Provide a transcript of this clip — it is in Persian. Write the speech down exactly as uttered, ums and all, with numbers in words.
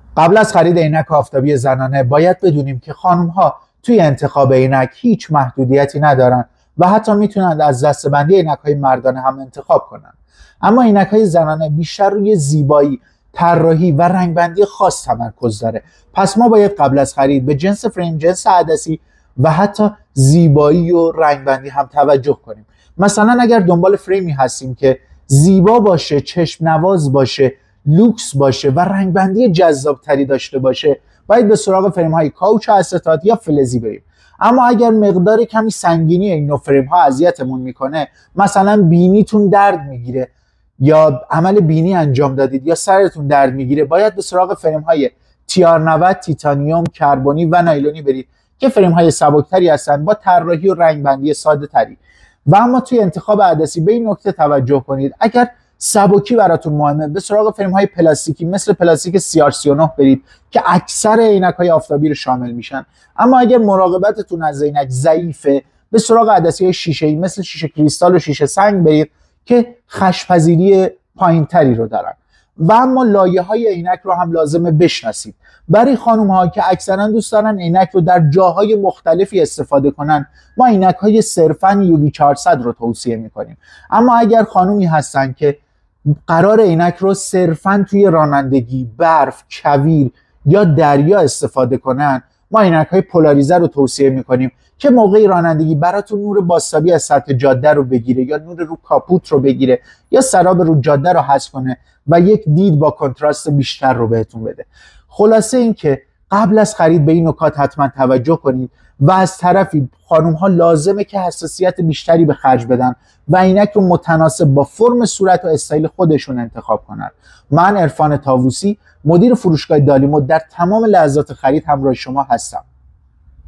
قبل از خرید عینک آفتابی زنانه باید بدونیم که خانم‌ها توی انتخاب عینک هیچ محدودیتی ندارن و حتی میتونن از دسته‌بندی عینک‌های مردانه هم انتخاب کنن. اما عینک‌های زنانه بیشتر روی زیبایی، طراحی و رنگبندی خاص تمرکز داره. پس ما باید قبل از خرید به جنس فریم، جنس عدسی و حتی زیبایی و رنگبندی هم توجه کنیم. مثلا اگر دنبال فریمی هستیم که زیبا باشه، چشم نواز باشه، لوکس باشه و رنگبندی جذابتری داشته باشه، باید به سراغ فریم های کاوچ استات یا فلزی بریم. اما اگر مقدار کمی سنگینی این نوع فریم ها اذیتمون میکنه، مثلا بینیتون درد میگیره یا عمل بینی انجام دادید یا سرتون درد میگیره، باید به سراغ فریم های تی آر نود، تیتانیوم، کربنی و نایلونی برید که فریم های سبکتری هستند با طراحی و رنگبندی ساده تری. و اما توی انتخاب عدسی به این نکته توجه کنید، اگر سبکی براتون مهمه به سراغ فریم های پلاستیکی مثل پلاستیک سی آر سی و نه برید که اکثر عینک های آفتابی رو شامل میشن. اما اگر مراقبتتون از عینک ضعیفه، به سراغ عدسی های شیشه‌ای مثل شیشه کریستال و شیشه سنگ برید که خشپذیری پایینتری رو دارن. و اما لایه های عینک رو هم لازمه بشناسید. برای خانم ها که اکثرا دوست دارن عینک رو در جاهای مختلفی استفاده کنن، ما عینک های صرفاً یو وی چهارصد رو توصیه میکنیم. اما اگر خانومی هستن که قرار عینک رو صرفاً توی رانندگی، برف، کویر یا دریا استفاده کنن، ما عینک های پولاریزه رو توصیه میکنیم که موقع رانندگی براتون نور بازتابی از سطح جاده رو بگیره یا نور رو کاپوت رو بگیره یا سراب رو جاده رو حذف کنه و یک دید با کنتراست بیشتر رو بهتون بده. خلاصه این که قبل از خرید به این نکات حتما توجه کنید و از طرفی خانم ها لازمه که حساسیت بیشتری به خرج بدن و عینک رو متناسب با فرم صورت و استایل خودشون انتخاب کنن. من عرفان طاووسی، مدیر فروشگاه دالیمو، در تمام لحظات خرید همراه شما هستم.